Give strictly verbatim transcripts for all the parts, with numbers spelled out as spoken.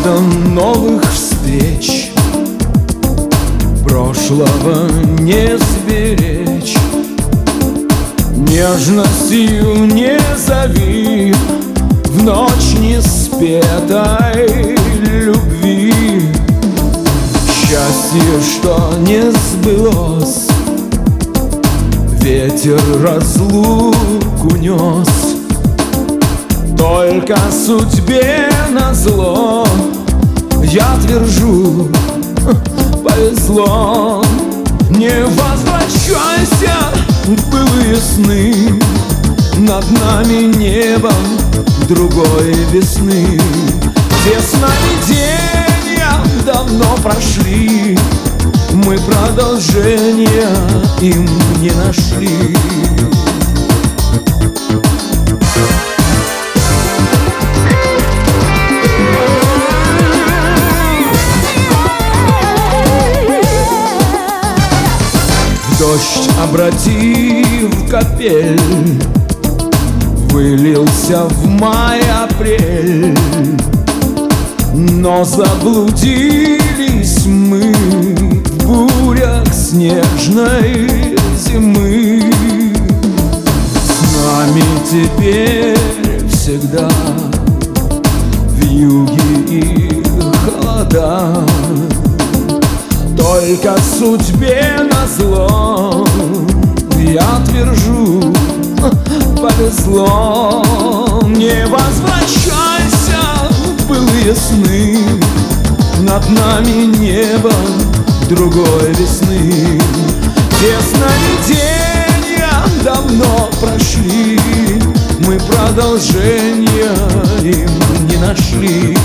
жажда новых встреч, прошлого не сберечь. Нежностью не зови в ночь неспетой любви. Счастье, что не сбылось, ветер разлуку нес. Только судьбе назло я твержу, повезло. Не возвращайся в былые сны, над нами небом другой весны. Те сновидения давно прошли, мы продолжения им не нашли. Дождь обратив капель, вылился в май-апрель. Но заблудились мы в бурях снежной зимы. С нами теперь всегда вьюги и холода. Только судьбе назло я твержу, повезло. Не возвращайся в былые сны, над нами небо другой весны. Те сновидения давно прошли, мы продолжения им не нашли.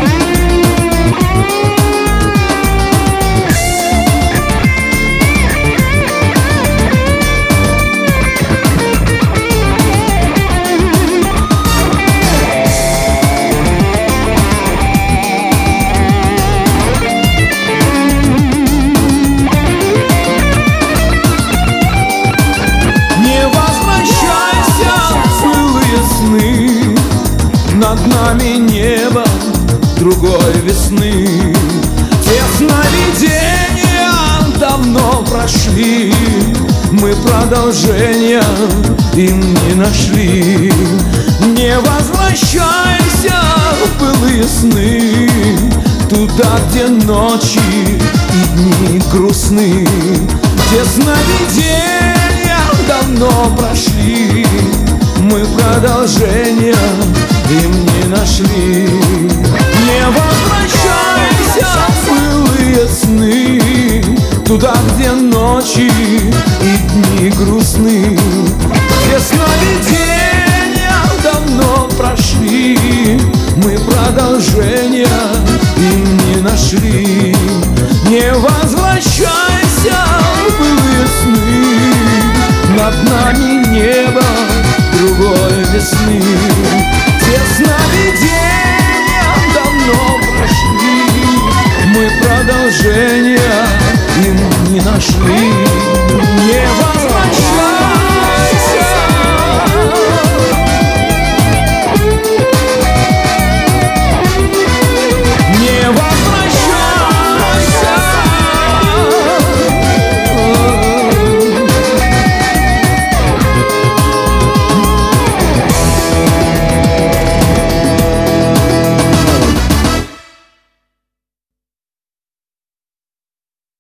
Над нами небо другой весны. Те сновидения давно прошли, мы продолжения им не нашли. Не возвращайся в былые сны, туда, где ночи и дни грустны. Те сновидения давно прошли, мы продолжения им не нашли. Не возвращайся в былые сны, туда, где ночи и дни грустны. Те сновидения давно прошли, мы продолжения им не нашли. Не возвращайся в былые сны, над нами небо другой весны. Те сновидения давно прошли, мы продолжения им не нашли.